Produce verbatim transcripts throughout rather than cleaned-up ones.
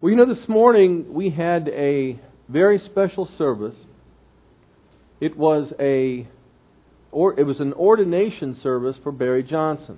Well, you know, this morning we had a very special service. It was a, or it was an ordination service for Barry Johnson.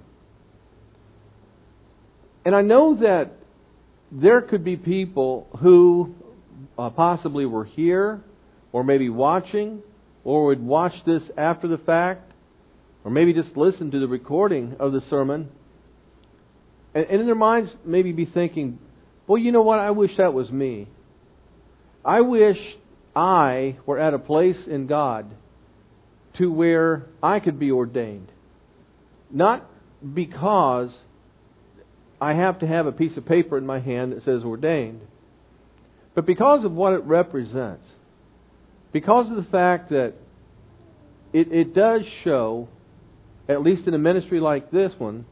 And I know that there could be people who uh, possibly were here, or maybe watching, or would watch this after the fact, or maybe just listen to the recording of the sermon, and, and in their minds maybe be thinking, well, you know what? I wish that was me. I wish I were at a place in God to where I could be ordained. Not because I have to have a piece of paper in my hand that says ordained, but because of what it represents. Because of the fact that it, it does show, at least in a ministry like this one,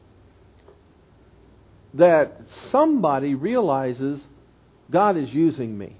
that somebody realizes God is using me.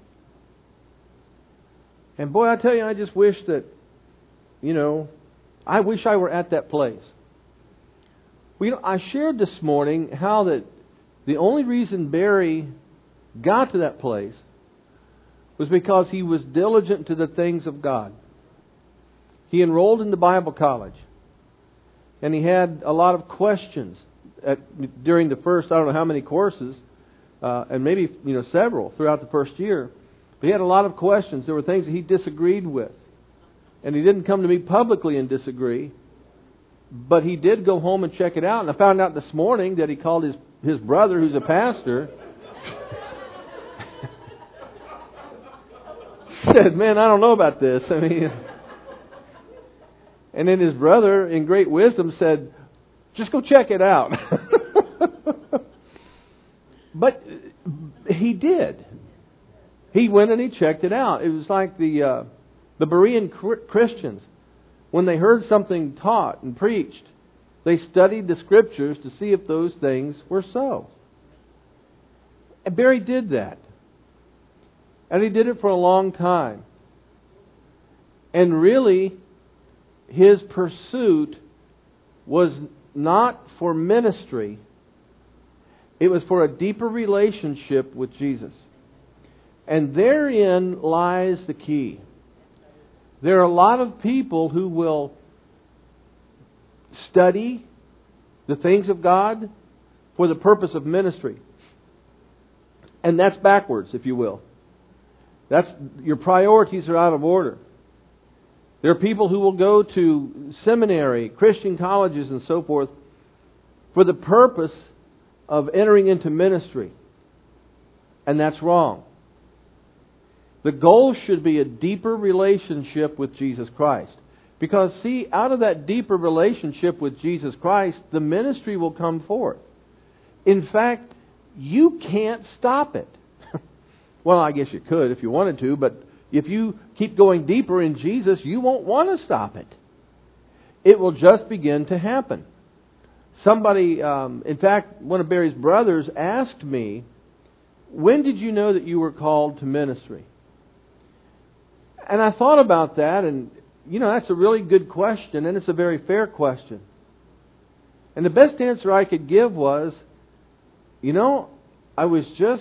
And boy, I tell you, I just wish that, you know, I wish I were at that place. Well, you know, I shared this morning how that the only reason Barry got to that place was because he was diligent to the things of God. He enrolled in the Bible college, and he had a lot of questions At, during the first, I don't know how many courses, uh, and maybe you know several throughout the first year. But he had a lot of questions. There were things that he disagreed with. And he didn't come to me publicly and disagree. But he did go home and check it out. And I found out this morning that he called his, his brother, who's a pastor, said, man, I don't know about this. I mean, and then his brother, in great wisdom, said, just go check it out. But he did. He went and he checked it out. It was like the uh, the Berean Christians. When they heard something taught and preached, they studied the Scriptures to see if those things were so. And Barry did that. And he did it for a long time. And really, his pursuit was not for ministry. It was for a deeper relationship with Jesus. And therein lies the key. There are a lot of people who will study the things of God for the purpose of ministry. And that's backwards, if you will. That's your priorities are out of order. There are people who will go to seminary, Christian colleges and so forth for the purpose of entering into ministry. And that's wrong. The goal should be a deeper relationship with Jesus Christ. Because, see, out of that deeper relationship with Jesus Christ, the ministry will come forth. In fact, you can't stop it. Well, I guess you could if you wanted to, but if you keep going deeper in Jesus, you won't want to stop it. It will just begin to happen. Somebody, um, in fact, one of Barry's brothers asked me, when did you know that you were called to ministry? And I thought about that, and, you know, that's a really good question, and it's a very fair question. And the best answer I could give was, you know, I was just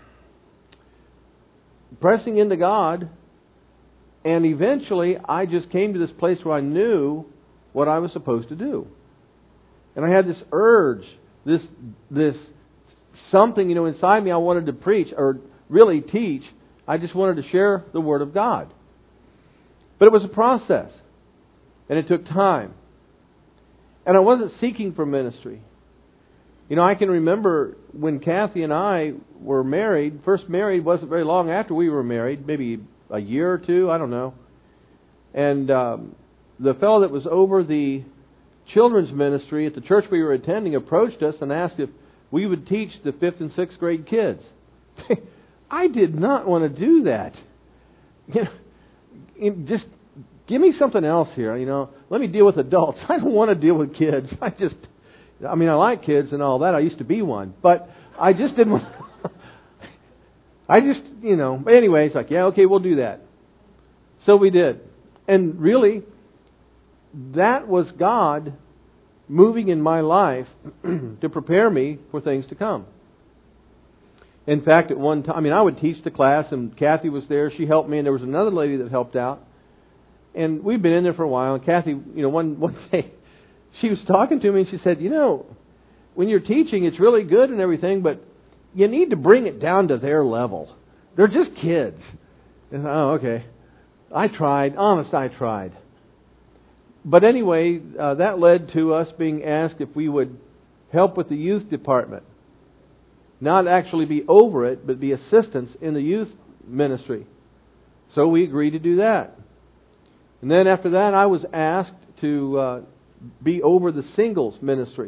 pressing into God, and eventually I just came to this place where I knew what I was supposed to do. And I had this urge, this this something, you know, inside me I wanted to preach or really teach. I just wanted to share the Word of God. But it was a process. And it took time. And I wasn't seeking for ministry. You know, I can remember when Kathy and I were married, first married wasn't very long after we were married, maybe a year or two, I don't know. And um, the fellow that was over the children's ministry at the church we were attending approached us and asked if we would teach the fifth and sixth grade kids. I did not want to do that. You know, just give me something else here. You know, let me deal with adults. I don't want to deal with kids. I just, I mean, I like kids and all that. I used to be one, but I just didn't want. I just, you know. But anyway, it's like, yeah, okay, we'll do that. So we did, and really, that was God moving in my life to prepare me for things to come. In fact, at one time, I mean, I would teach the class, and Kathy was there. She helped me, and there was another lady that helped out. And we've been in there for a while. And Kathy, you know, one one day, she was talking to me, and she said, you know, when you're teaching, it's really good and everything, but you need to bring it down to their level. They're just kids. And, oh, okay. I tried. Honest, I tried. But anyway, uh, that led to us being asked if we would help with the youth department. Not actually be over it, but be assistants in the youth ministry. So we agreed to do that. And then after that, I was asked to uh, be over the singles ministry.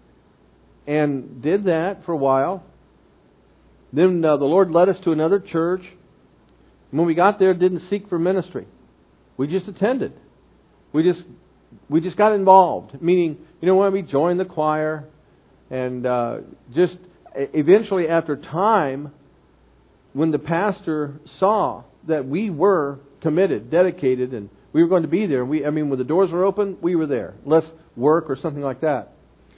And did that for a while. Then uh, the Lord led us to another church. When we got there, didn't seek for ministry. We just attended. We just we just got involved. Meaning, you know, when we joined the choir, and uh, just eventually, after time, when the pastor saw that we were committed, dedicated, and we were going to be there, we I mean, when the doors were open, we were there. Less work or something like that.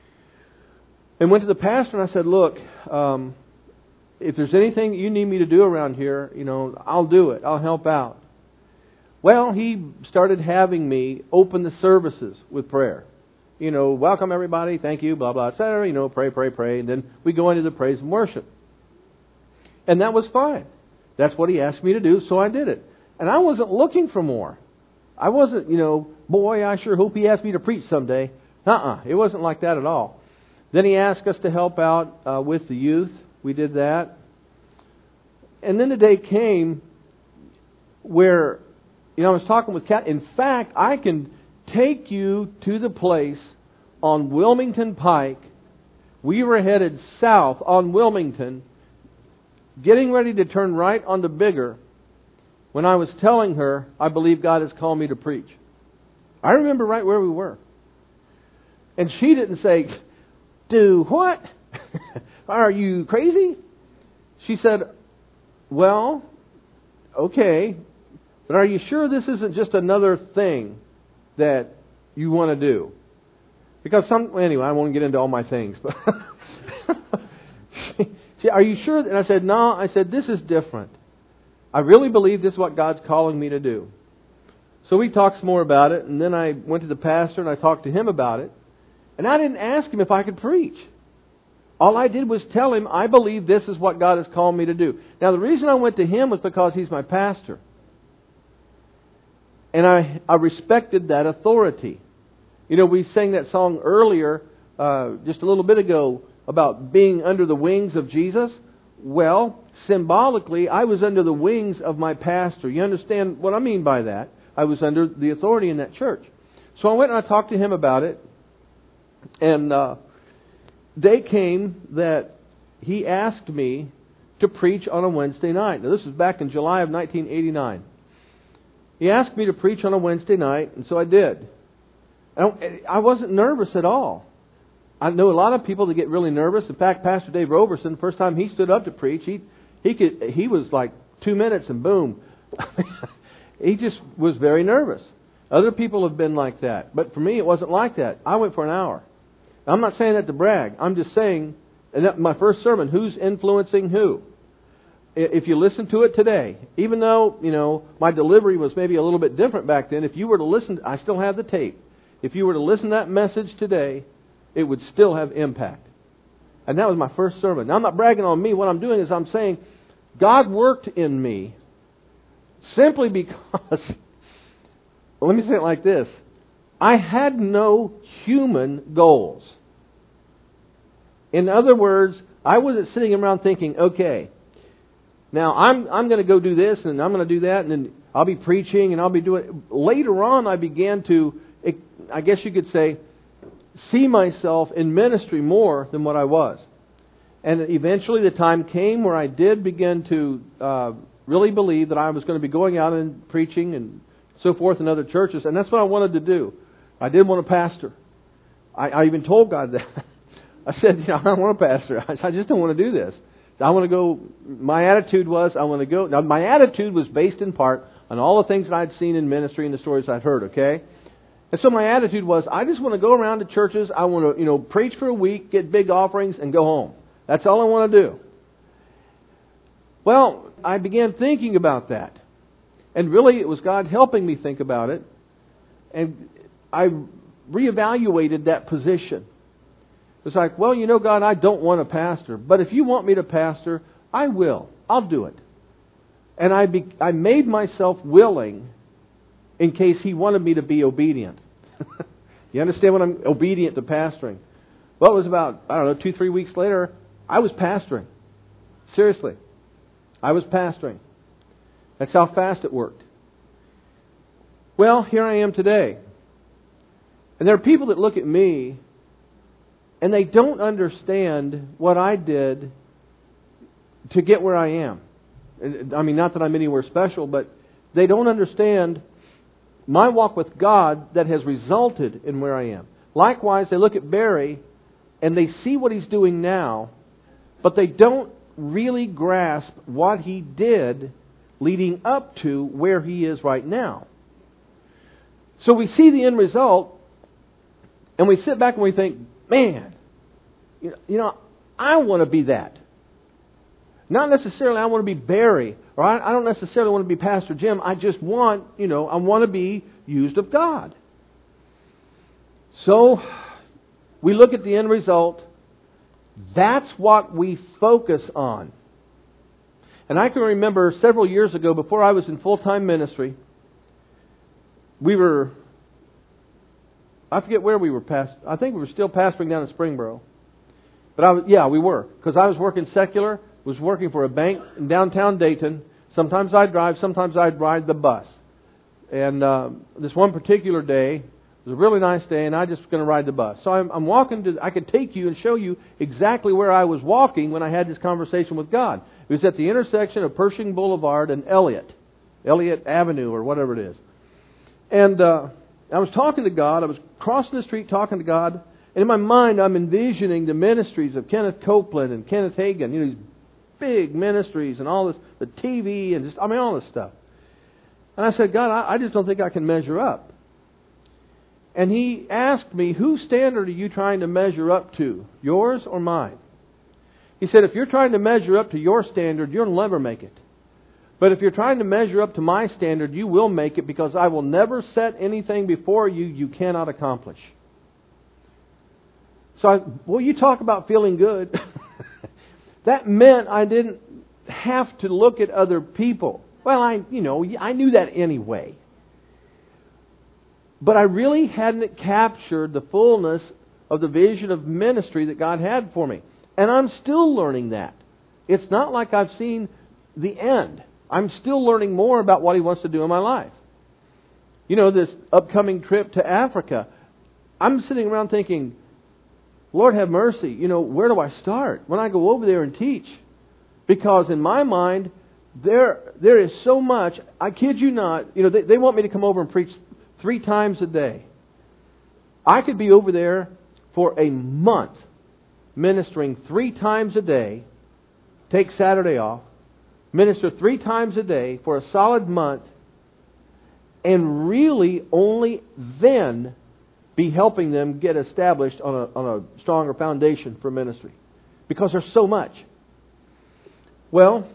And went to the pastor and I said, "Look, um, if there's anything you need me to do around here, you know, I'll do it. I'll help out." Well, he started having me open the services with prayer. You know, welcome everybody, thank you, blah, blah, et cetera. You know, pray, pray, pray. And then we go into the praise and worship. And that was fine. That's what he asked me to do, so I did it. And I wasn't looking for more. I wasn't, you know, boy, I sure hope he asks me to preach someday. Uh-uh, it wasn't like that at all. Then he asked us to help out uh, with the youth. We did that. And then the day came where, you know, I was talking with Kat. In fact, I can take you to the place on Wilmington Pike. We were headed south on Wilmington, getting ready to turn right onto Bigger, when I was telling her, I believe God has called me to preach. I remember right where we were. And she didn't say, do what? Are you crazy? She said, well, okay, but are you sure this isn't just another thing that you want to do? Because some, anyway, I won't get into all my things, but she, are you sure? And I said, no, I said, this is different. I really believe this is what God's calling me to do. So we talked some more about it, and then I went to the pastor and I talked to him about it. And I didn't ask him if I could preach. All I did was tell him, I believe this is what God has called me to do. Now, the reason I went to him was because he's my pastor. And I, I respected that authority. You know, we sang that song earlier, uh, just a little bit ago, about being under the wings of Jesus. Well, symbolically, I was under the wings of my pastor. You understand what I mean by that? I was under the authority in that church. So I went and I talked to him about it. And uh, day came that he asked me to preach on a Wednesday night. Now, this was back in July of nineteen eighty-nine. He asked me to preach on a Wednesday night, and so I did. I wasn't nervous at all. I know a lot of people that get really nervous. In fact, Pastor Dave Roberson, the first time he stood up to preach, he he could he was like two minutes and boom. He just was very nervous. Other people have been like that. But for me, it wasn't like that. I went for an hour. I'm not saying that to brag. I'm just saying, and that my first sermon, who's influencing who? If you listen to it today, even though, you know, my delivery was maybe a little bit different back then, if you were to listen, I still have the tape. If you were to listen to that message today, it would still have impact. And that was my first sermon. Now, I'm not bragging on me. What I'm doing is I'm saying God worked in me simply because, well, let me say it like this. I had no human goals. In other words, I wasn't sitting around thinking, okay, now I'm I'm going to go do this and I'm going to do that and then I'll be preaching and I'll be doing... Later on, I began to, I guess you could say, see myself in ministry more than what I was. And eventually the time came where I did begin to uh, really believe that I was going to be going out and preaching and so forth in other churches. And that's what I wanted to do. I did want a pastor. I, I even told God that. I said, you know, I don't want a pastor. I, I just don't want to do this. I want to go, my attitude was, I want to go. Now, my attitude was based in part on all the things that I'd seen in ministry and the stories I'd heard, okay? And so my attitude was, I just want to go around to churches. I want to, you know, preach for a week, get big offerings, and go home. That's all I want to do. Well, I began thinking about that. And really, it was God helping me think about it. And I reevaluated that position. It's like, well, you know, God, I don't want to pastor. But if you want me to pastor, I will. I'll do it. And I be, I made myself willing in case He wanted me to be obedient. You understand what I'm obedient to pastoring? Well, it was about, I don't know, two, three weeks later, I was pastoring. Seriously. I was pastoring. That's how fast it worked. Well, here I am today. And there are people that look at me and they don't understand what I did to get where I am. I mean, not that I'm anywhere special, but they don't understand my walk with God that has resulted in where I am. Likewise, they look at Barry and they see what he's doing now, but they don't really grasp what he did leading up to where he is right now. So we see the end result, and we sit back and we think, man, you know, you know I want to be that. Not necessarily I want to be Barry, or I, I don't necessarily want to be Pastor Jim. I just want, you know, I want to be used of God. So we look at the end result. That's what we focus on. And I can remember several years ago, before I was in full-time ministry, we were, I forget where we were past. I think we were still pastoring down in Springboro. But I was, yeah, we were. Because I was working secular, was working for a bank in downtown Dayton. Sometimes I'd drive, sometimes I'd ride the bus. And uh, this one particular day, it was a really nice day, and I just was going to ride the bus. So I'm, I'm walking to, I could take you and show you exactly where I was walking when I had this conversation with God. It was at the intersection of Pershing Boulevard and Elliott, Elliott Avenue or whatever it is. And uh, I was talking to God. I was crossing the street talking to God. And in my mind, I'm envisioning the ministries of Kenneth Copeland and Kenneth Hagin. You know, these big ministries and all this, the T V and just, I mean, all this stuff. And I said, God, I, I just don't think I can measure up. And He asked me, whose standard are you trying to measure up to? Yours or mine? He said, if you're trying to measure up to your standard, you'll never make it. But if you're trying to measure up to my standard, you will make it, because I will never set anything before you you cannot accomplish. So, I, well, you talk about feeling good. That meant I didn't have to look at other people. Well, I, you know, I knew that anyway. But I really hadn't captured the fullness of the vision of ministry that God had for me. And I'm still learning that. It's not like I've seen the end. I'm still learning more about what He wants to do in my life. You know, this upcoming trip to Africa, I'm sitting around thinking, Lord have mercy, you know, where do I start when I go over there and teach? Because in my mind, there there is so much, I kid you not, you know, they, they want me to come over and preach three times a day. I could be over there for a month ministering three times a day, take Saturday off, minister three times a day for a solid month, and really only then be helping them get established on a, on a stronger foundation for ministry. Because there's so much. Well,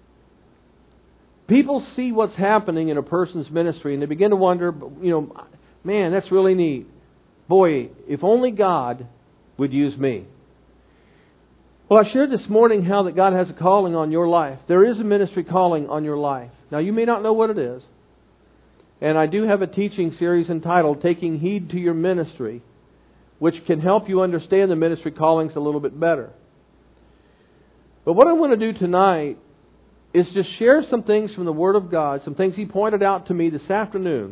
people see what's happening in a person's ministry and they begin to wonder, you know, man, that's really neat. Boy, if only God would use me. Well, I shared this morning how that God has a calling on your life. There is a ministry calling on your life. Now, you may not know what it is. And I do have a teaching series entitled Taking Heed to Your Ministry, which can help you understand the ministry callings a little bit better. But what I want to do tonight is just share some things from the Word of God, some things He pointed out to me this afternoon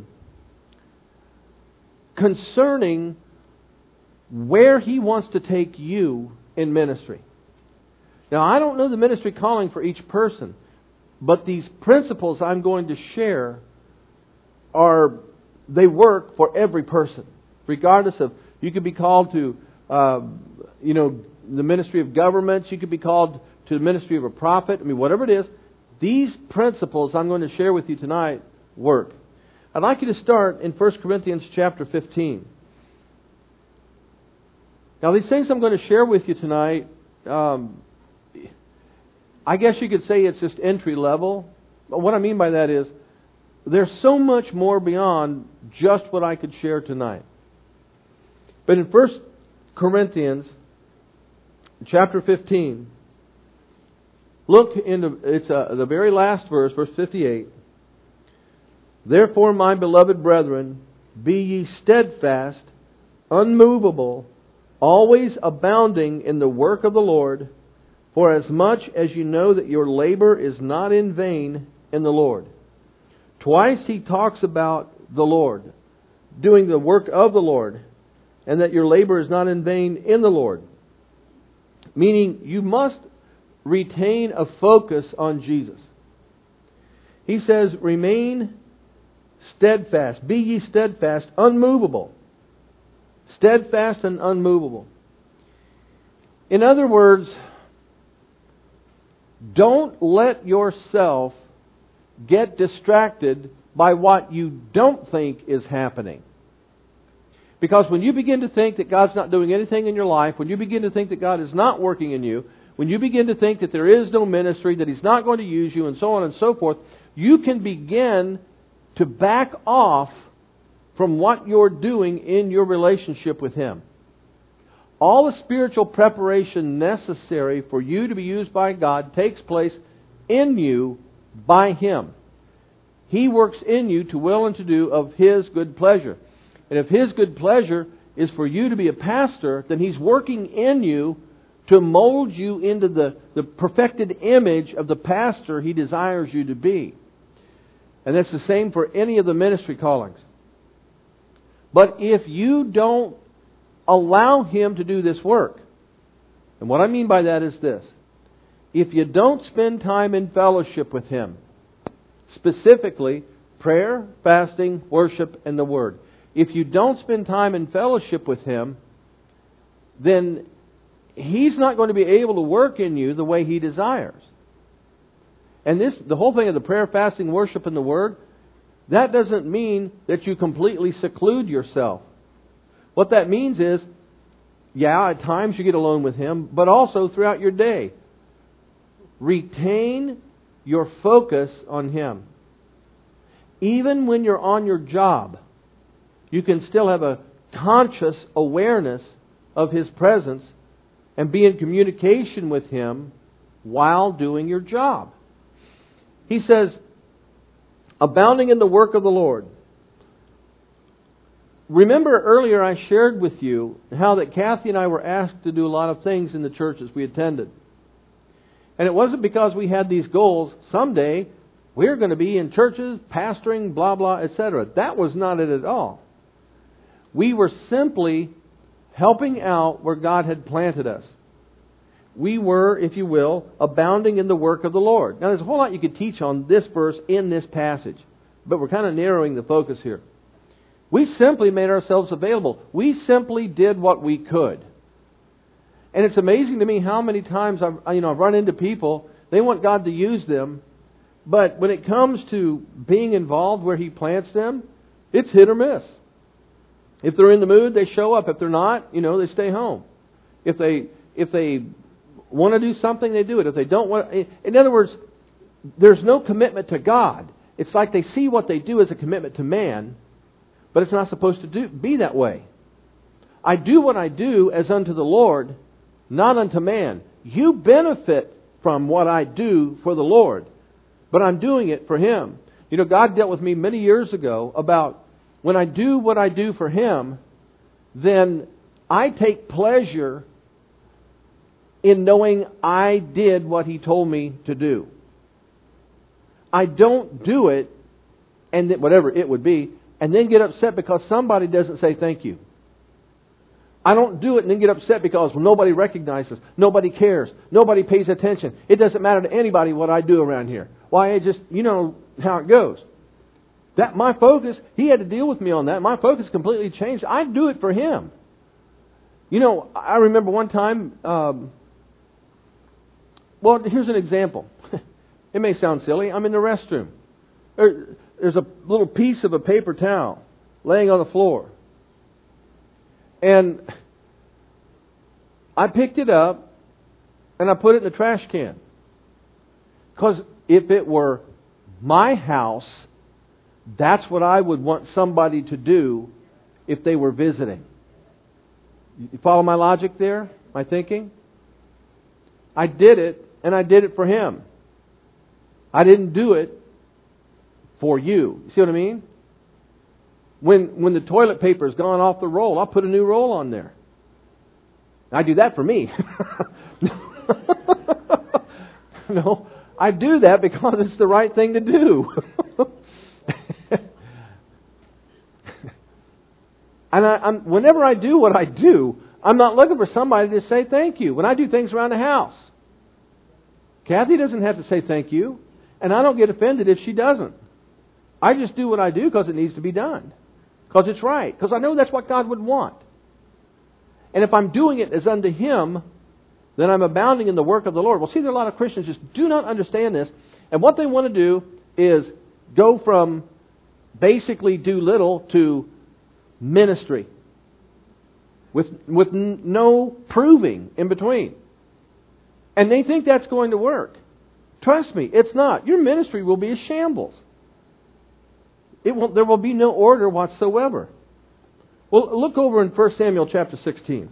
concerning where He wants to take you in ministry. Now, I don't know the ministry calling for each person, but these principles I'm going to share are, they work for every person, regardless of, you could be called to, uh, you know, the ministry of governments, you could be called to the ministry of a prophet, I mean, whatever it is, these principles I'm going to share with you tonight work. I'd like you to start in First Corinthians chapter fifteen. Now, these things I'm going to share with you tonight, um, I guess you could say it's just entry level. But what I mean by that is, there's so much more beyond just what I could share tonight. But in First Corinthians chapter fifteen, look into, it's uh, the very last verse, verse fifty-eight. Therefore, my beloved brethren, be ye steadfast, unmovable, always abounding in the work of the Lord, for as much as you know that your labor is not in vain in the Lord. Twice he talks about the Lord, doing the work of the Lord, and that your labor is not in vain in the Lord. Meaning, you must retain a focus on Jesus. He says, remain steadfast. Be ye steadfast, unmovable. Steadfast and unmovable. In other words, don't let yourself get distracted by what you don't think is happening. Because when you begin to think that God's not doing anything in your life, when you begin to think that God is not working in you, when you begin to think that there is no ministry, that He's not going to use you, and so on and so forth, you can begin to back off from what you're doing in your relationship with Him. All the spiritual preparation necessary for you to be used by God takes place in you by Him. He works in you to will and to do of His good pleasure. And if His good pleasure is for you to be a pastor, then He's working in you to mold you into the, the perfected image of the pastor He desires you to be. And that's the same for any of the ministry callings. But if you don't allow Him to do this work, and what I mean by that is this: if you don't spend time in fellowship with Him, specifically prayer, fasting, worship, and the Word, if you don't spend time in fellowship with Him, then He's not going to be able to work in you the way He desires. And this, the whole thing of the prayer, fasting, worship, and the Word, that doesn't mean that you completely seclude yourself. What that means is, yeah, at times you get alone with Him, but also throughout your day. Retain your focus on Him. Even when you're on your job, you can still have a conscious awareness of His presence and be in communication with Him while doing your job. He says, abounding in the work of the Lord. Remember earlier I shared with you how that Kathy and I were asked to do a lot of things in the churches we attended. And it wasn't because we had these goals, someday we're going to be in churches, pastoring, blah, blah, et cetera. That was not it at all. We were simply helping out where God had planted us. We were, if you will, abounding in the work of the Lord. Now there's a whole lot you could teach on this verse in this passage, but we're kind of narrowing the focus here. We simply made ourselves available. We simply did what we could. And it's amazing to me how many times I've, you know, I've run into people, they want God to use them, but when it comes to being involved where He plants them, it's hit or miss. If they're in the mood, they show up. If they're not, you know, they stay home. If they if they want to do something, they do it. If they don't want, in other words, there's no commitment to God. It's like they see what they do as a commitment to man, but it's not supposed to do, be that way. I do what I do as unto the Lord, not unto man. You benefit from what I do for the Lord, but I'm doing it for Him. You know, God dealt with me many years ago about when I do what I do for Him, then I take pleasure in knowing I did what He told me to do. I don't do it, and then, whatever it would be, and then get upset because somebody doesn't say thank you. I don't do it and then get upset because well, nobody recognizes, nobody cares, nobody pays attention. It doesn't matter to anybody what I do around here. Why, it just, you know how it goes. That my focus, He had to deal with me on that. My focus completely changed. I do it for Him. You know, I remember one time, um, well, here's an example. It may sound silly. I'm in the restroom. There, there's a little piece of a paper towel laying on the floor. And I picked it up and I put it in the trash can. Because if it were my house, that's what I would want somebody to do if they were visiting. You follow my logic there? My thinking? I did it, and I did it for him. I didn't do it for you. You see what I mean? When when the toilet paper has gone off the roll, I'll put a new roll on there. I do that for me. No, I do that because it's the right thing to do. And I, I'm, whenever I do what I do, I'm not looking for somebody to say thank you. When I do things around the house, Kathy doesn't have to say thank you, and I don't get offended if she doesn't. I just do what I do because it needs to be done. Because it's right. Because I know that's what God would want. And if I'm doing it as unto Him, then I'm abounding in the work of the Lord. Well, see, there are a lot of Christians just do not understand this. And what they want to do is go from basically do little to ministry. With, with no proving in between. And they think that's going to work. Trust me, it's not. Your ministry will be a shambles. It will, there will be no order whatsoever. Well, look over in First Samuel chapter sixteen.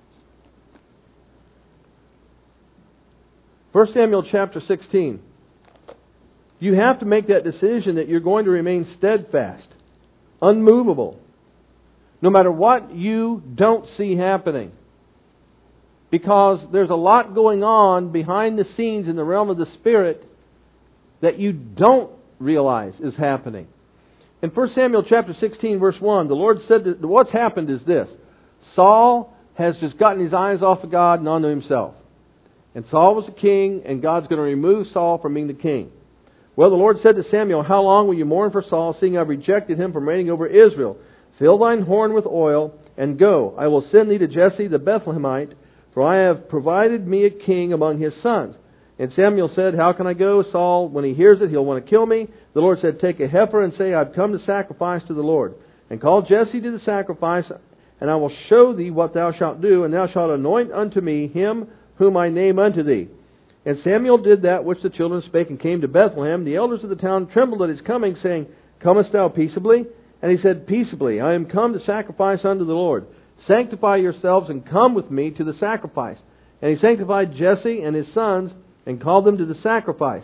First Samuel chapter sixteen. You have to make that decision that you're going to remain steadfast, unmovable, no matter what you don't see happening. Because there's a lot going on behind the scenes in the realm of the Spirit that you don't realize is happening. In First Samuel chapter sixteen, verse one, the Lord said that what's happened is this. Saul has just gotten his eyes off of God and onto himself. And Saul was the king, and God's going to remove Saul from being the king. Well, the Lord said to Samuel, how long will you mourn for Saul, seeing I've rejected him from reigning over Israel? Fill thine horn with oil, and go. I will send thee to Jesse the Bethlehemite, for I have provided me a king among his sons. And Samuel said, how can I go? Saul, when he hears it, he'll want to kill me. The Lord said, take a heifer and say, I've come to sacrifice to the Lord. And call Jesse to the sacrifice, and I will show thee what thou shalt do, and thou shalt anoint unto me him whom I name unto thee. And Samuel did that which the children spake, and came to Bethlehem. The elders of the town trembled at his coming, saying, comest thou peaceably? And he said, peaceably, I am come to sacrifice unto the Lord. Sanctify yourselves, and come with me to the sacrifice. And he sanctified Jesse and his sons, and called them to the sacrifice.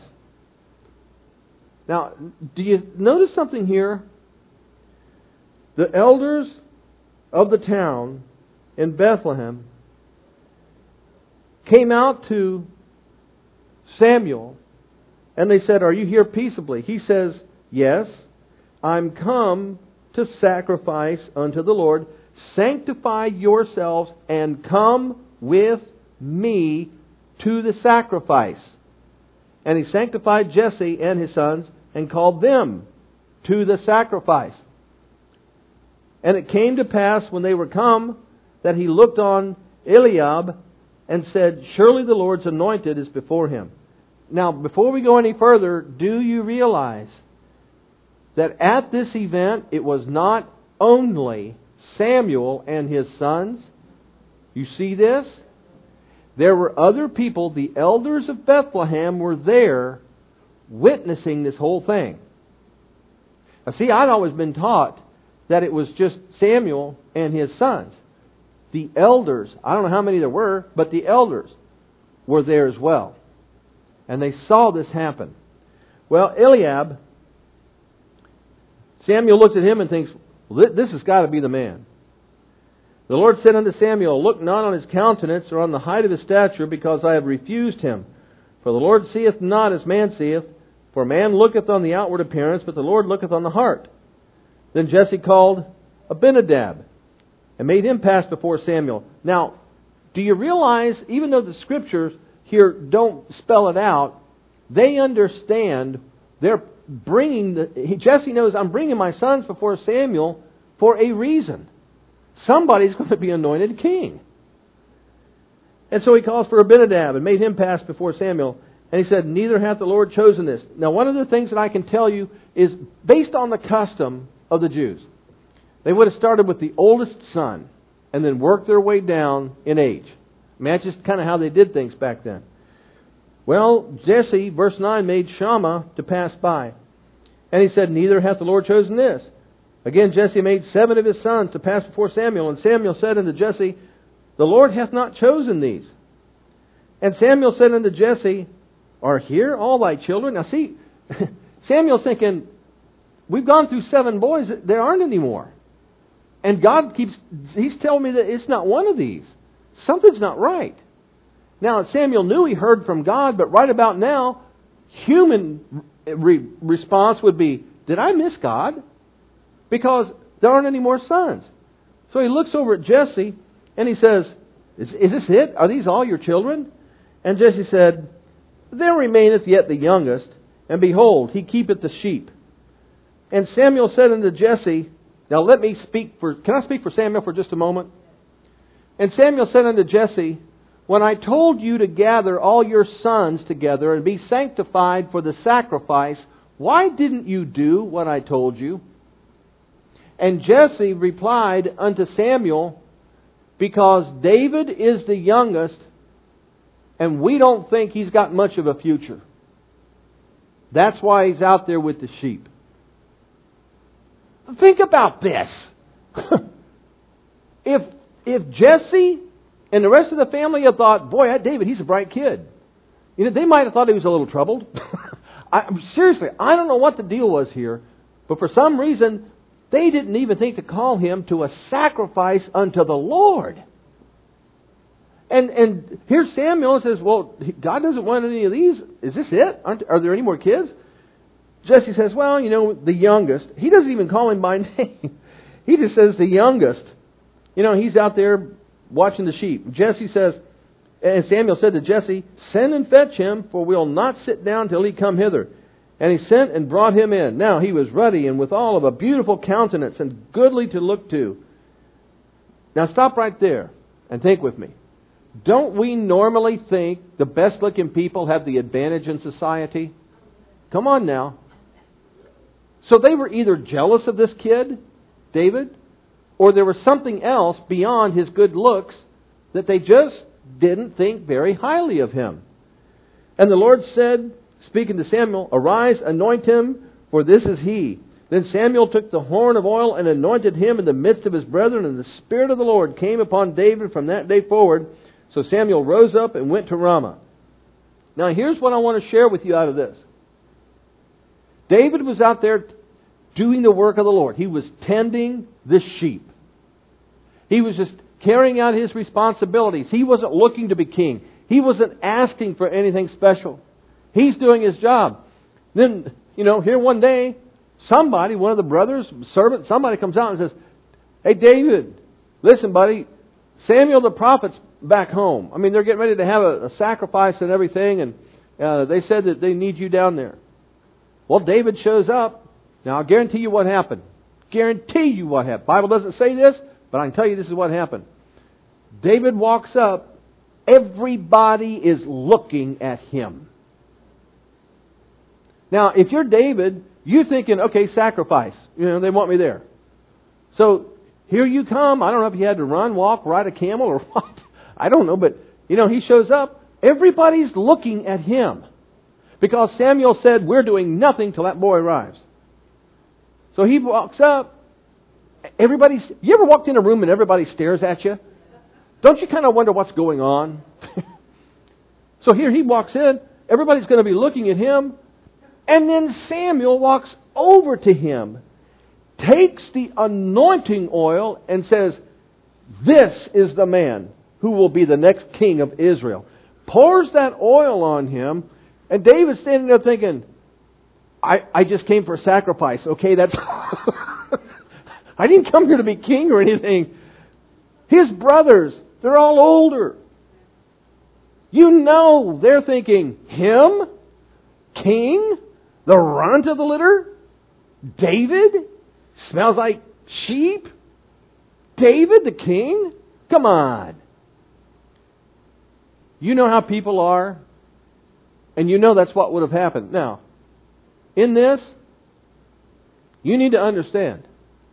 Now, do you notice something here? The elders of the town in Bethlehem came out to Samuel, and they said, are you here peaceably? He says, yes, I'm come to sacrifice unto the Lord. Sanctify yourselves and come with me to the sacrifice. And he sanctified Jesse and his sons and called them to the sacrifice. And it came to pass when they were come that he looked on Eliab and said, surely the Lord's anointed is before him. Now, before we go any further, do you realize that at this event it was not only Samuel and his sons? You see this? There were other people, the elders of Bethlehem were there witnessing this whole thing. Now see, I'd always been taught that it was just Samuel and his sons. The elders, I don't know how many there were, but the elders were there as well. And they saw this happen. Well, Eliab, Samuel looks at him and thinks, well, this has got to be the man. The Lord said unto Samuel, look not on his countenance or on the height of his stature, because I have refused him. For the Lord seeth not as man seeth, for man looketh on the outward appearance, but the Lord looketh on the heart. Then Jesse called Abinadab and made him pass before Samuel. Now, do you realize, even though the Scriptures here don't spell it out, they understand they're bringing the... Jesse knows, I'm bringing my sons before Samuel for a reason. Somebody's going to be anointed king. And so he calls for Abinadab and made him pass before Samuel. And he said, neither hath the Lord chosen this. Now, one of the things that I can tell you is based on the custom of the Jews. They would have started with the oldest son and then worked their way down in age. I mean, that's just kind of how they did things back then. Well, Jesse, verse nine, made Shammah to pass by. And he said, neither hath the Lord chosen this. Again, Jesse made seven of his sons to pass before Samuel. And Samuel said unto Jesse, the Lord hath not chosen these. And Samuel said unto Jesse, are here all thy children? Now see, Samuel's thinking, we've gone through seven boys, there aren't any more. And God keeps, He's telling me that it's not one of these. Something's not right. Now, Samuel knew he heard from God, but right about now, human re- response would be, did I miss God? Because there aren't any more sons. So he looks over at Jesse and he says, is, is this it? Are these all your children? And Jesse said, there remaineth yet the youngest, and behold, he keepeth the sheep. And Samuel said unto Jesse, now let me speak for, can I speak for Samuel for just a moment? And Samuel said unto Jesse, when I told you to gather all your sons together and be sanctified for the sacrifice, why didn't you do what I told you? And Jesse replied unto Samuel, because David is the youngest, and we don't think he's got much of a future. That's why he's out there with the sheep. Think about this. if if Jesse and the rest of the family had thought, boy, that David, he's a bright kid. You know, they might have thought he was a little troubled. I, seriously, I don't know what the deal was here, but for some reason, they didn't even think to call him to a sacrifice unto the Lord. And and here's Samuel and says, well, God doesn't want any of these. Is this it? Aren't, are there any more kids? Jesse says, well, you know, the youngest. He doesn't even call him by name. He just says the youngest. You know, he's out there watching the sheep. Jesse says, and Samuel said to Jesse, send and fetch him, for we'll not sit down till he come hither. And he sent and brought him in. Now he was ruddy and withal of a beautiful countenance and goodly to look to. Now stop right there and think with me. Don't we normally think the best looking people have the advantage in society? Come on now. So they were either jealous of this kid, David, or there was something else beyond his good looks that they just didn't think very highly of him. And the Lord said, speaking to Samuel, arise, anoint him, for this is he. Then Samuel took the horn of oil and anointed him in the midst of his brethren, and the Spirit of the Lord came upon David from that day forward. So Samuel rose up and went to Ramah. Now here's what I want to share with you out of this. David was out there doing the work of the Lord. He was tending the sheep. He was just carrying out his responsibilities. He wasn't looking to be king. He wasn't asking for anything special. He's doing his job. Then, you know, here one day, somebody, one of the brothers, servant, somebody comes out and says, hey, David, listen, buddy, Samuel the prophet's back home. I mean, they're getting ready to have a, a sacrifice and everything, and uh, they said that they need you down there. Well, David shows up. Now, I'll guarantee you what happened. Guarantee you what happened. Bible doesn't say this, but I can tell you this is what happened. David walks up. Everybody is looking at him. Now, if you're David, you're thinking, okay, sacrifice. You know, they want me there. So, here you come. I don't know if you had to run, walk, ride a camel, or what. I don't know, but, you know, he shows up. Everybody's looking at him. Because Samuel said, we're doing nothing till that boy arrives. So he walks up. Everybody's, you ever walked in a room and everybody stares at you? Don't you kind of wonder what's going on? So here he walks in. Everybody's going to be looking at him. And then Samuel walks over to him, takes the anointing oil and says, this is the man who will be the next king of Israel. Pours that oil on him. And David's standing there thinking, I, I just came for a sacrifice. Okay, that's... I didn't come here to be king or anything. His brothers, they're all older. You know, they're thinking, him? King? The runt of the litter? David? Smells like sheep? David the king? Come on. You know how people are. And you know that's what would have happened. Now, in this, you need to understand.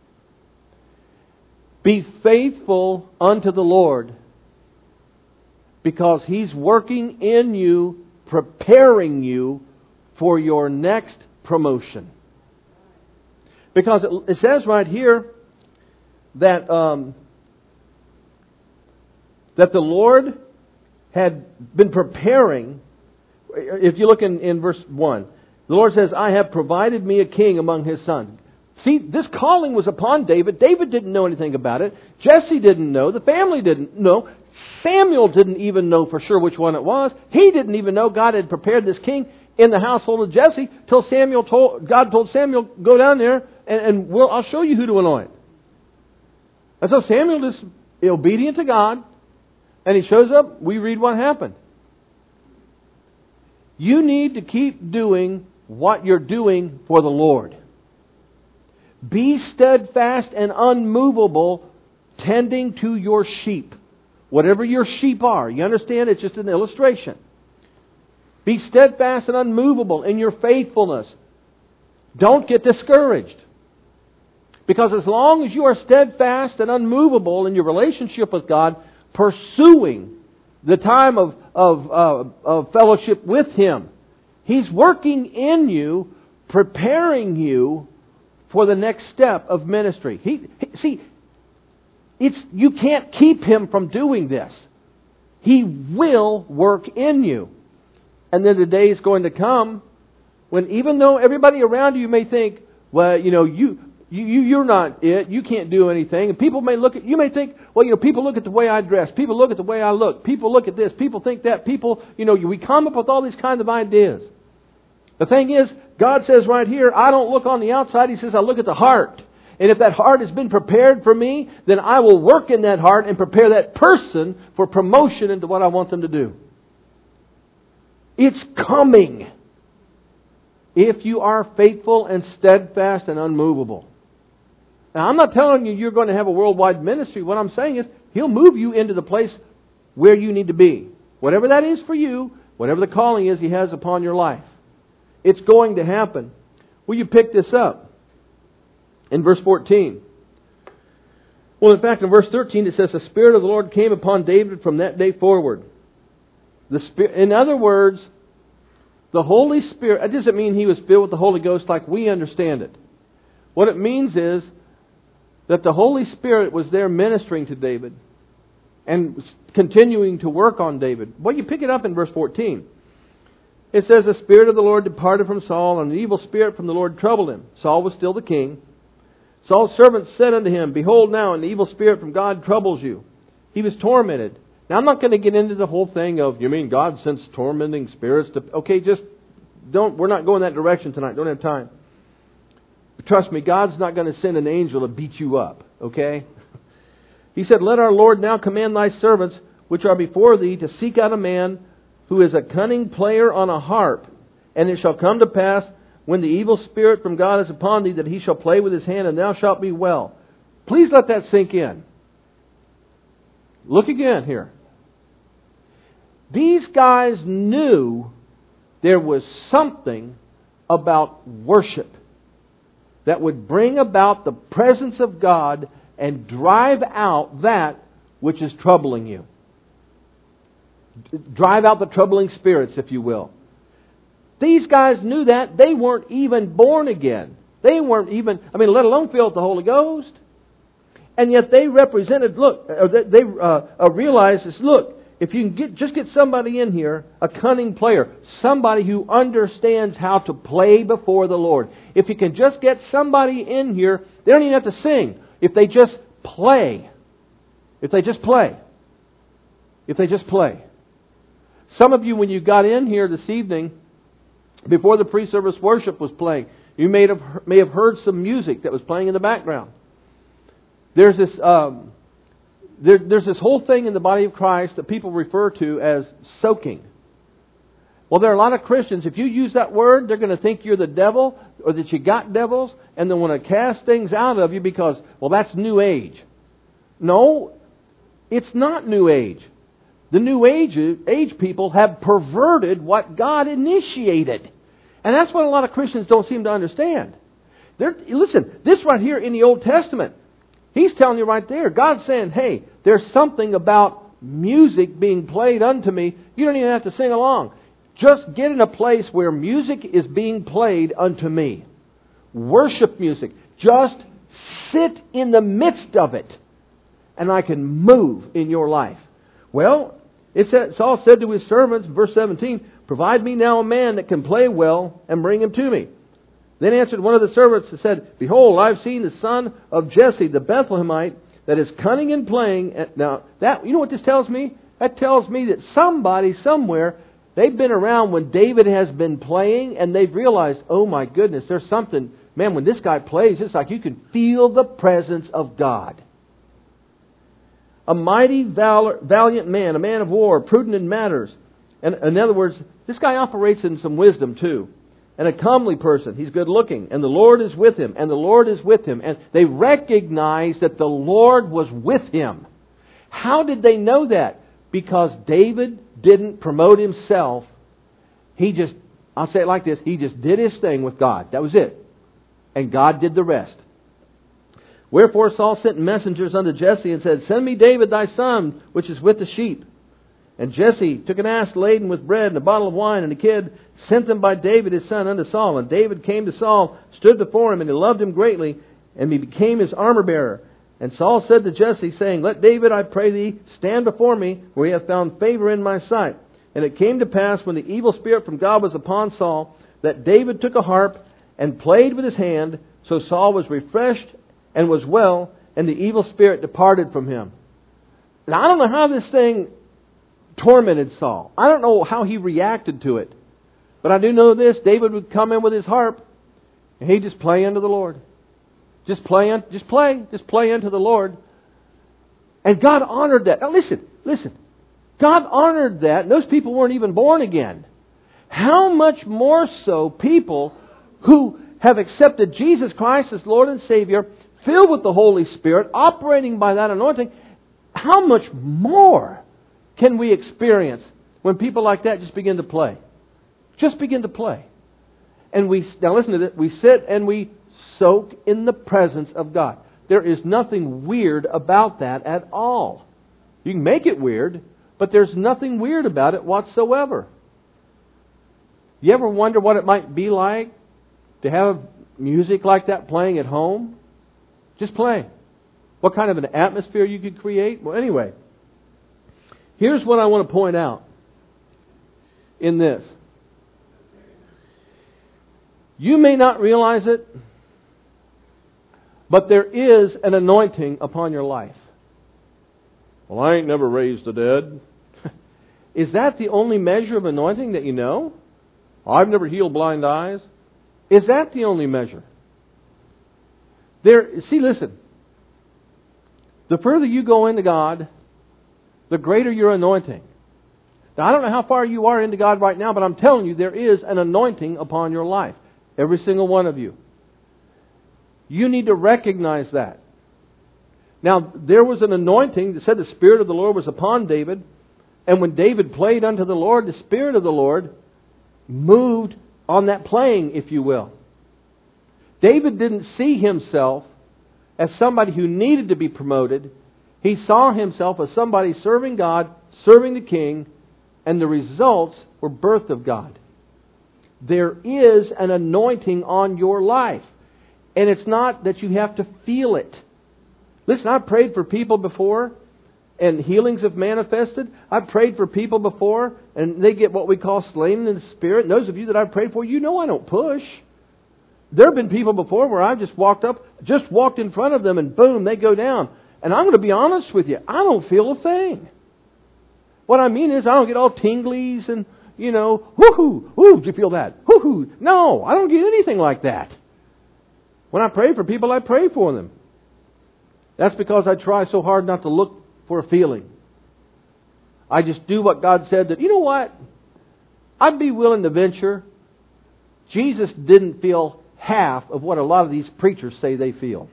Be faithful unto the Lord, because He's working in you preparing you for your next promotion. Because it, it says right here that um, that the Lord had been preparing. If you look in, in verse one, the Lord says, I have provided me a king among his sons. See, this calling was upon David. David didn't know anything about it. Jesse didn't know. The family didn't know. Samuel didn't even know for sure which one it was. He didn't even know God had prepared this king in the household of Jesse till Samuel told, God told Samuel, go down there and, and we'll, I'll show you who to anoint. And so Samuel is obedient to God, and he shows up. We read what happened. You need to keep doing what you're doing for the Lord. Be steadfast and unmovable, tending to your sheep. Whatever your sheep are. You understand? It's just an illustration. Be steadfast and unmovable in your faithfulness. Don't get discouraged. Because as long as you are steadfast and unmovable in your relationship with God, pursuing the time of, of, uh, of fellowship with Him, He's working in you, preparing you for the next step of ministry. He, he, see, it's you can't keep Him from doing this. He will work in you. And then the day is going to come when, even though everybody around you may think, well, you know, you, you, you're not it, you can't do anything. And people may look at, you may think, well, you know, people look at the way I dress, people look at the way I look, people look at this, people think that, people, you know, we come up with all these kinds of ideas. The thing is, God says right here, I don't look on the outside, He says I look at the heart. And if that heart has been prepared for me, then I will work in that heart and prepare that person for promotion into what I want them to do. It's coming if you are faithful and steadfast and unmovable. Now, I'm not telling you you're going to have a worldwide ministry. What I'm saying is He'll move you into the place where you need to be. Whatever that is for you, whatever the calling is He has upon your life. It's going to happen. Will you pick this up? In verse fourteen. Well, in fact, in verse thirteen it says, the Spirit of the Lord came upon David from that day forward. The Spirit, in other words, the Holy Spirit, it doesn't mean he was filled with the Holy Ghost like we understand it. What it means is that the Holy Spirit was there ministering to David and continuing to work on David. Well, you pick it up in verse fourteen. It says, the Spirit of the Lord departed from Saul, and an evil spirit from the Lord troubled him. Saul was still the king. Saul's servants said unto him, behold now, an evil spirit from God troubles you. He was tormented. Now, I'm not going to get into the whole thing of, you mean God sends tormenting spirits to... Okay, just don't... We're not going that direction tonight. Don't have time. But trust me, God's not going to send an angel to beat you up. Okay? He said, let our Lord now command thy servants, which are before thee, to seek out a man who is a cunning player on a harp. And it shall come to pass, when the evil spirit from God is upon thee, that he shall play with his hand, and thou shalt be well. Please let that sink in. Look again here. These guys knew there was something about worship that would bring about the presence of God and drive out that which is troubling you. Drive out the troubling spirits, if you will. These guys knew that. They weren't even born again. They weren't even, I mean, let alone filled with the Holy Ghost. And yet they represented, look, they uh, uh, realized this, look, if you can get just get somebody in here, a cunning player, somebody who understands how to play before the Lord. If you can just get somebody in here, they don't even have to sing. If they just play. If they just play. If they just play. Some of you, when you got in here this evening, before the pre-service worship was playing, you may have may have heard some music that was playing in the background. There's this um, there, there's this whole thing in the body of Christ that people refer to as soaking. Well, there are a lot of Christians, if you use that word, they're going to think you're the devil or that you got devils, and they want to cast things out of you because, well, that's New Age. No, it's not New Age. The New Age, age people have perverted what God initiated. And that's what a lot of Christians don't seem to understand. They're, listen, this right here in the Old Testament, He's telling you right there, God's saying, hey, there's something about music being played unto me. You don't even have to sing along. Just get in a place where music is being played unto me. Worship music. Just sit in the midst of it, and I can move in your life. Well, it said, Saul said to his servants, verse seventeen, provide me now a man that can play well, and bring him to me. Then answered one of the servants and said, behold, I have seen the son of Jesse, the Bethlehemite, that is cunning in playing. Now, that, you know what this tells me? That tells me that somebody, somewhere, they've been around when David has been playing, and they've realized, oh my goodness, there's something. Man, when this guy plays, it's like you can feel the presence of God. A mighty, valor, valiant man, a man of war, prudent in matters. And in other words, this guy operates in some wisdom too. And a comely person. He's good looking. And the Lord is with him. And the Lord is with him. And they recognize that the Lord was with him. How did they know that? Because David didn't promote himself. He just, I'll say it like this, he just did his thing with God. That was it. And God did the rest. Wherefore Saul sent messengers unto Jesse and said, send me David thy son, which is with the sheep. And Jesse took an ass laden with bread and a bottle of wine and a kid, sent them by David his son unto Saul. And David came to Saul, stood before him, and he loved him greatly, and he became his armor bearer. And Saul said to Jesse, saying, let David, I pray thee, stand before me, where he hath found favor in my sight. And it came to pass, when the evil spirit from God was upon Saul, that David took a harp and played with his hand. So Saul was refreshed and was well, and the evil spirit departed from him. Now, I don't know how this thing tormented Saul. I don't know how he reacted to it. But I do know this. David would come in with his harp, and he'd just play unto the Lord. Just play, just play, just play unto the Lord. And God honored that. Now listen, listen. God honored that, and those people weren't even born again. How much more so people who have accepted Jesus Christ as Lord and Savior, filled with the Holy Spirit, operating by that anointing, how much more can we experience when people like that just begin to play? Just begin to play. And we, now listen to this, we sit and we soak in the presence of God. There is nothing weird about that at all. You can make it weird, but there's nothing weird about it whatsoever. You ever wonder what it might be like to have music like that playing at home? Just play. What kind of an atmosphere you could create? Well, anyway, here's what I want to point out in this. You may not realize it, but there is an anointing upon your life. Well, I ain't never raised the dead. Is that the only measure of anointing that you know? I've never healed blind eyes. Is that the only measure? There, see, listen. The further you go into God, the greater your anointing. Now, I don't know how far you are into God right now, but I'm telling you, there is an anointing upon your life. Every single one of you. You need to recognize that. Now, there was an anointing that said the Spirit of the Lord was upon David. And when David played unto the Lord, the Spirit of the Lord moved on that playing, if you will. David didn't see himself as somebody who needed to be promoted. He saw himself as somebody serving God, serving the King, and the results were birth of God. There is an anointing on your life. And it's not that you have to feel it. Listen, I've prayed for people before and healings have manifested. I've prayed for people before and they get what we call slain in the Spirit. And those of you that I've prayed for, you know I don't push. There have been people before where I've just walked up, just walked in front of them and boom, they go down. And I'm going to be honest with you, I don't feel a thing. What I mean is I don't get all tinglies and, you know, whoo-hoo, whoo, did you feel that? Whoo-hoo. No, I don't get anything like that. When I pray for people, I pray for them. That's because I try so hard not to look for a feeling. I just do what God said that, you know what? I'd be willing to venture. Jesus didn't feel half of what a lot of these preachers say they feel.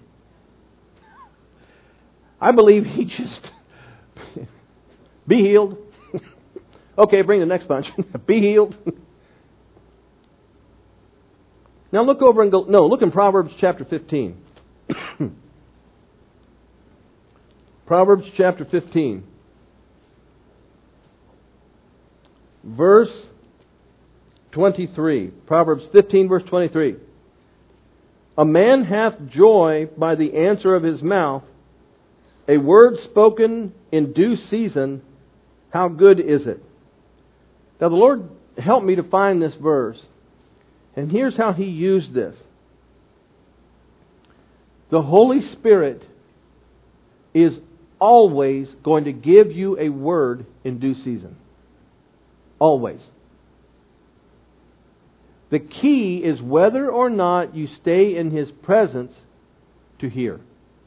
I believe He just, be healed. Okay, bring the next bunch. Be healed. Now look over and go, no, look in Proverbs chapter fifteen. Proverbs chapter fifteen. Verse twenty-three. Proverbs fifteen, verse twenty-three. A man hath joy by the answer of his mouth. A word spoken in due season, how good is it? Now the Lord helped me to find this verse. And here's how He used this. The Holy Spirit is always going to give you a word in due season. Always. The key is whether or not you stay in His presence to hear.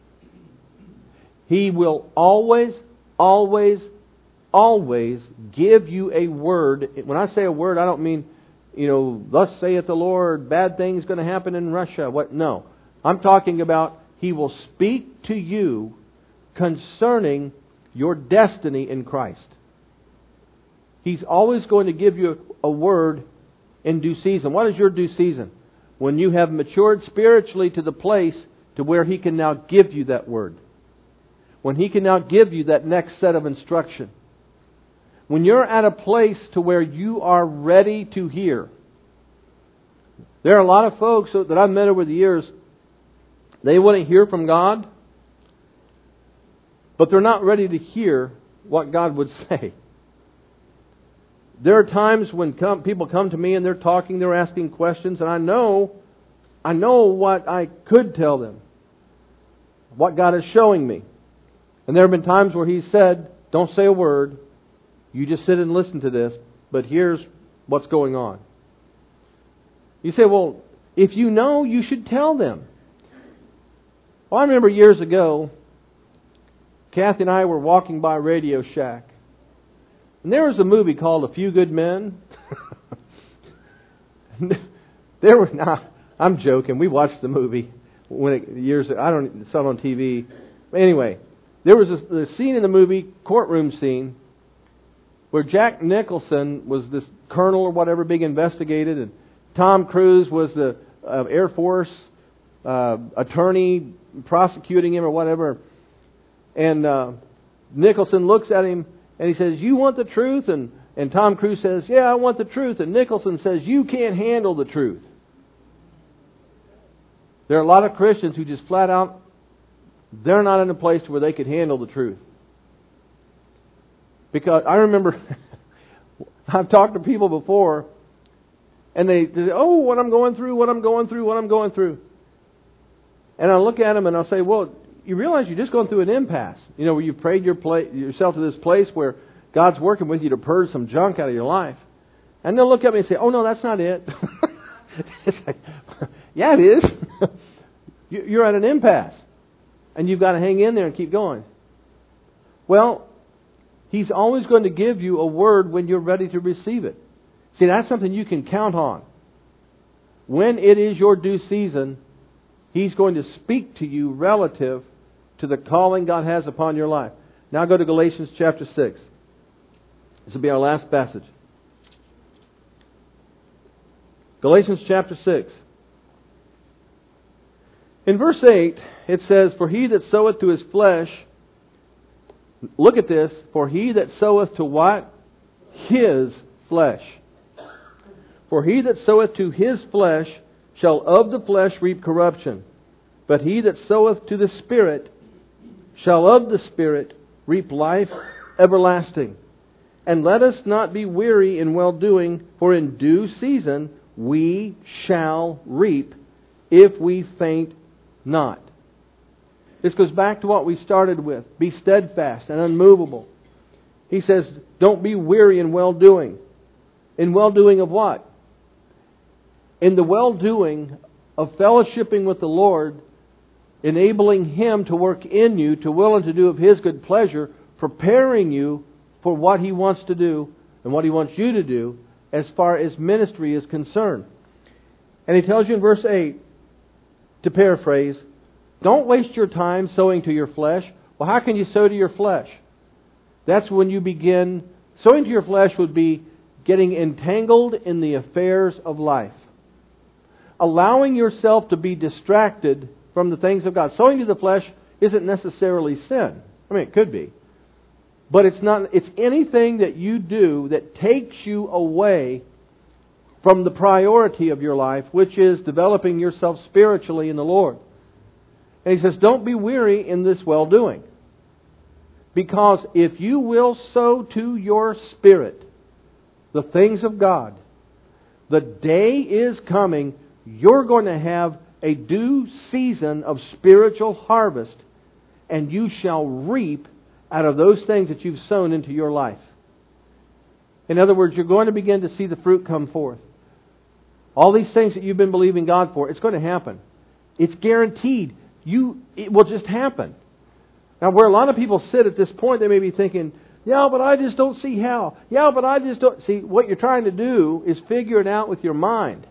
He will always, always, always give you a word. When I say a word, I don't mean, you know, thus saith the Lord, bad things going to happen in Russia. What? No. I'm talking about He will speak to you concerning your destiny in Christ. He's always going to give you a word in due season. What is your due season? When you have matured spiritually to the place to where He can now give you that word. When He can now give you that next set of instruction. When you're at a place to where you are ready to hear. There are a lot of folks that I've met over the years, they want to hear from God, but they're not ready to hear what God would say. There are times when come, people come to me and they're talking, they're asking questions, and I know, I know what I could tell them, what God is showing me. And there have been times where He said, don't say a word, you just sit and listen to this, but here's what's going on. You say, well, if you know, you should tell them. Well, I remember years ago, Kathy and I were walking by Radio Shack. And there was a movie called A Few Good Men. There were not. I'm joking. We watched the movie when it, years. I don't saw it on T V. But anyway, there was a, a scene in the movie, courtroom scene, where Jack Nicholson was this colonel or whatever being investigated, and Tom Cruise was the uh, Air Force uh, attorney prosecuting him or whatever. And uh, Nicholson looks at him and he says, "You want the truth?" And, and Tom Cruise says, "Yeah, I want the truth." And Nicholson says, "You can't handle the truth." There are a lot of Christians who just flat out, they're not in a place where they could handle the truth. Because I remember, I've talked to people before, and they, they say, "Oh, what I'm going through, what I'm going through, what I'm going through." And I look at them and I'll say, "Well, you realize you're just going through an impasse. You know, where you prayed your pla- yourself to this place where God's working with you to purge some junk out of your life." And they'll look at me and say, "Oh, no, that's not it." It's like, yeah, it is. You're at an impasse. And you've got to hang in there and keep going. Well, He's always going to give you a word when you're ready to receive it. See, that's something you can count on. When it is your due season, He's going to speak to you relative to the calling God has upon your life. Now go to Galatians chapter six. This will be our last passage. Galatians chapter six. In verse eight, it says, "For he that soweth to his flesh," look at this, "for he that soweth to what? His flesh. For he that soweth to his flesh shall of the flesh reap corruption. But he that soweth to the Spirit shall of the Spirit reap life everlasting. And let us not be weary in well-doing, for in due season we shall reap if we faint not." This goes back to what we started with. Be steadfast and unmovable. He says, don't be weary in well-doing. In well-doing of what? In the well-doing of fellowshipping with the Lord, enabling Him to work in you, to will and to do of His good pleasure, preparing you for what He wants to do and what He wants you to do as far as ministry is concerned. And He tells you in verse eight, to paraphrase, don't waste your time sowing to your flesh. Well, how can you sow to your flesh? That's when you begin. Sowing to your flesh would be getting entangled in the affairs of life. Allowing yourself to be distracted from the things of God. Sowing to the flesh isn't necessarily sin. I mean, it could be. But it's not. It's anything that you do that takes you away from the priority of your life, which is developing yourself spiritually in the Lord. And He says, don't be weary in this well-doing. Because if you will sow to your spirit the things of God, the day is coming, you're going to have a due season of spiritual harvest, and you shall reap out of those things that you've sown into your life. In other words, you're going to begin to see the fruit come forth. All these things that you've been believing God for, it's going to happen. It's guaranteed. You, it will just happen. Now, where a lot of people sit at this point, they may be thinking, yeah, but I just don't see how. Yeah, but I just don't... See, what you're trying to do is figure it out with your mind.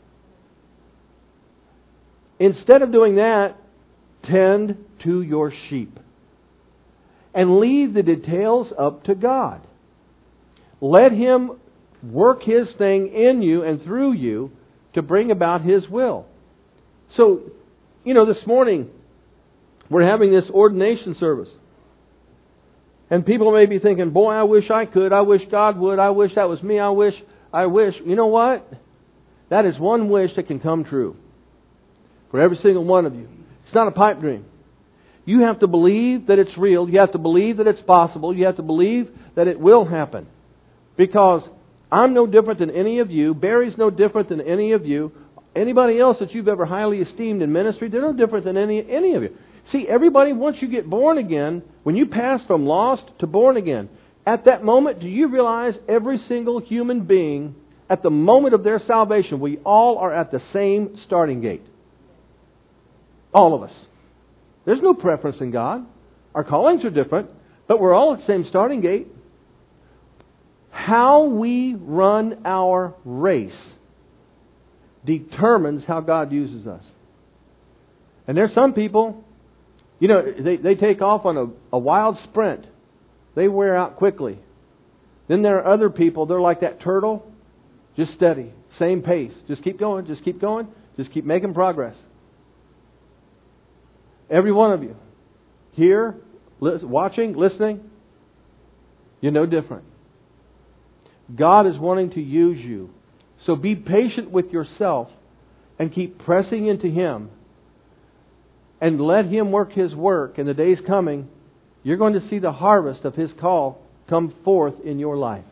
Instead of doing that, tend to your sheep. And leave the details up to God. Let Him work His thing in you and through you to bring about His will. So, you know, this morning, we're having this ordination service. And people may be thinking, boy, I wish I could. I wish God would. I wish that was me. I wish, I wish. You know what? That is one wish that can come true. For every single one of you. It's not a pipe dream. You have to believe that it's real. You have to believe that it's possible. You have to believe that it will happen. Because I'm no different than any of you. Barry's no different than any of you. Anybody else that you've ever highly esteemed in ministry, they're no different than any any of you. See, everybody, once you get born again, when you pass from lost to born again, at that moment, do you realize every single human being, at the moment of their salvation, we all are at the same starting gate? All of us. There's no preference in God. Our callings are different, but we're all at the same starting gate. How we run our race determines how God uses us. And there's some people, you know, they, they take off on a, a wild sprint. They wear out quickly. Then there are other people, they're like that turtle, just steady, same pace. Just keep going, just keep going, just keep making progress. Every one of you, here, watching, listening, you're no different. God is wanting to use you. So be patient with yourself and keep pressing into Him. And let Him work His work. In the days coming, you're going to see the harvest of His call come forth in your life.